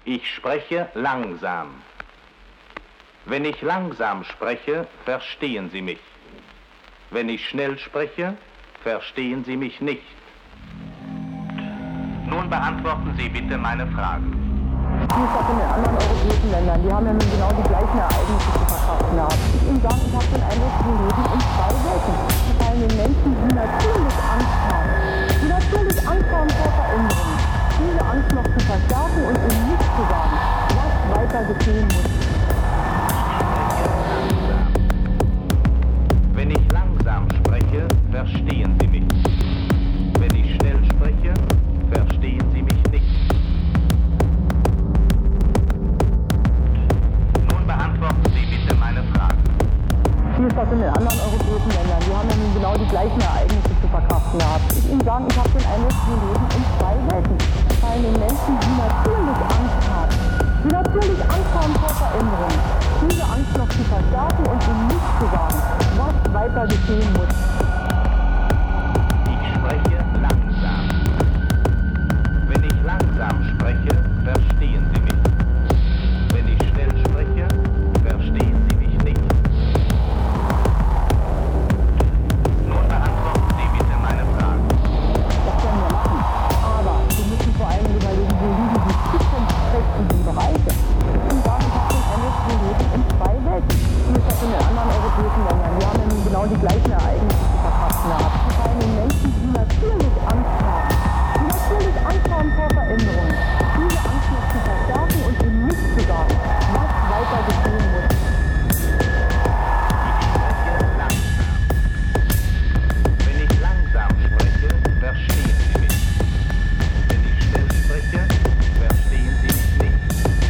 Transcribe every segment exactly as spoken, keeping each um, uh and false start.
Ich spreche langsam. Wenn ich langsam spreche, verstehen Sie mich. Wenn ich schnell spreche, verstehen Sie mich nicht. Nun beantworten Sie bitte meine Fragen. Wie ist das in den anderen europäischen Ländern? Die haben ja nun genau die gleichen Ereignisse zu verkraften gehabt. Ich Ihnen sagen, ich habe den Eindruck, wir leben in zwei Welten. Die fallen den Menschen, die natürlich Angst haben. Die natürlich Angst haben vor Veränderungen. Diese Angst noch zu verstärken und ihnen nicht zu sagen, was weiter geschehen muss. Wenn ich langsam spreche, verstehen Sie mich. Wenn ich schnell spreche, verstehen Sie mich nicht. Nun beantworten Sie bitte meine Fragen. Wie ist das in den anderen europäischen Ländern? Die haben ja nun genau die gleichen Ereignisse zu verkraften gehabt. Ich Ihnen sagen, ich habe den Eindruck, wir leben in zwei Welten. Es fallen den Menschen, die natürlich Angst haben. Die natürlich Angst haben vor Veränderungen. Diese Angst noch zu verstärken und ihnen nicht zu sagen, was weiter geschehen muss. Ich spreche langsam. Wenn ich langsam spreche, verstehen Sie mich. Wenn ich schnell spreche, verstehen Sie mich nicht. Nun beantworten Sie bitte meine Fragen. Das können wir machen. Aber wir müssen vor allem überlegen, wo liegen die zukunftsträchtigen Bereiche. Und sagen, ich habe den Eindruck, wir leben in zwei Welten. Wie ist das in den anderen europäischen Ländern? Die haben ja nun genau die gleichen Ereignisse zu verkraften gehabt. Die fallen den Menschen, die natürlich Angst haben. Die natürlich Angst haben vor Veränderungen. Diese Angst noch zu verstärken und ihnen nicht zu sagen, was weiter geschehen muss. Wenn ich langsam spreche, verstehen Sie mich. Wenn ich schnell spreche, verstehen Sie mich nicht.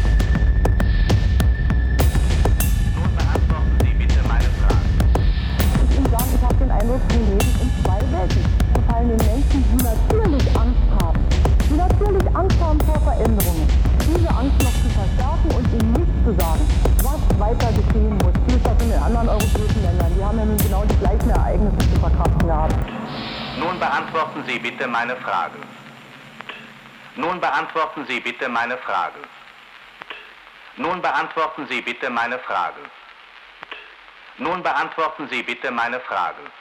Nun beantworten Sie bitte meine Fragen. Ich Ihnen sagen, ich habe den Eindruck, wir leben in zwei Welten. Es fallen den Menschen, die natürlich Angst haben. Die natürlich Angst haben vor Veränderungen. Diese Angst noch zu verstärken und ihnen nicht zu sagen, was weiter geschehen muss. Wie ist das in den anderen europäischen Ländern? Die haben ja nun genau die gleichen Ereignisse zu verkraften gehabt. Nun beantworten Sie bitte meine Fragen. Nun beantworten Sie bitte meine Fragen. Nun beantworten Sie bitte meine Fragen. Nun beantworten Sie bitte meine Fragen.